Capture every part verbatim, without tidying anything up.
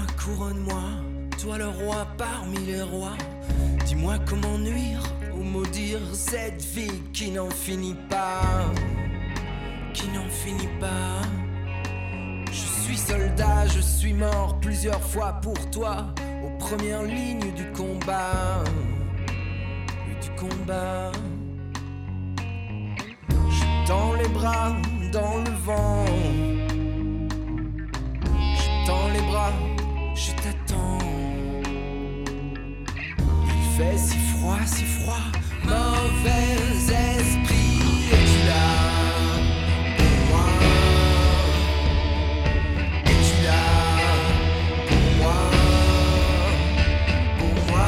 couronne-moi, toi le roi parmi les rois. Dis-moi comment nuire ou maudire cette vie qui n'en finit pas, qui n'en finit pas. Je suis soldat, je suis mort plusieurs fois pour toi, aux premières lignes du combat, du combat. Je tends les bras dans le vent, je tends les bras, je t'attends. Il fait si froid, si froid, mauvais esprit, es-tu là pour moi? Es-tu là pour moi? Pour moi?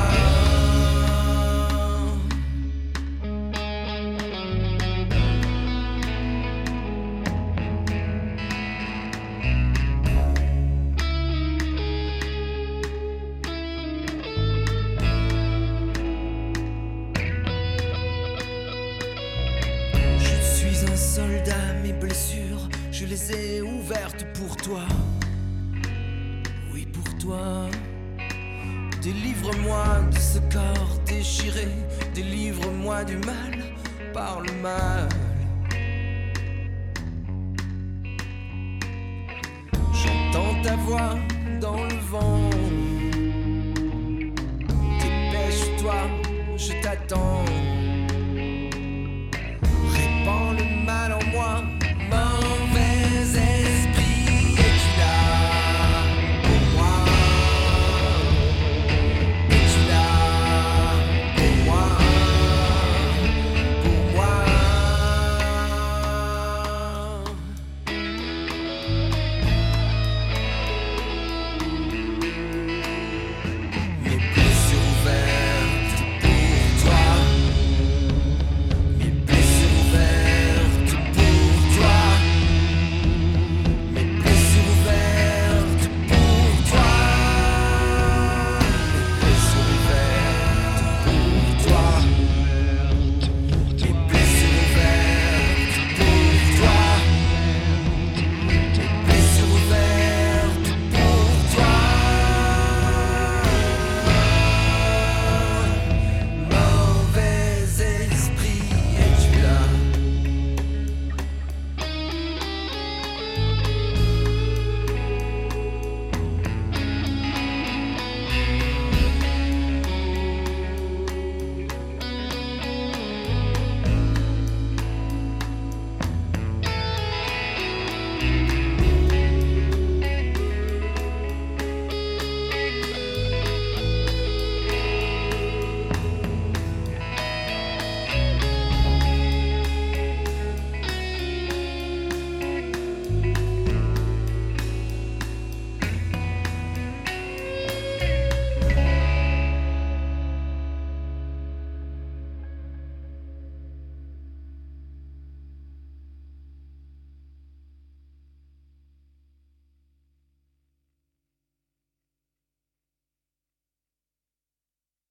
Soldat, mes blessures, je les ai ouvertes pour toi. Oui, pour toi. Délivre-moi de ce corps déchiré, délivre-moi du mal par le mal. J'entends ta voix dans le vent. Dépêche-toi, je t'attends.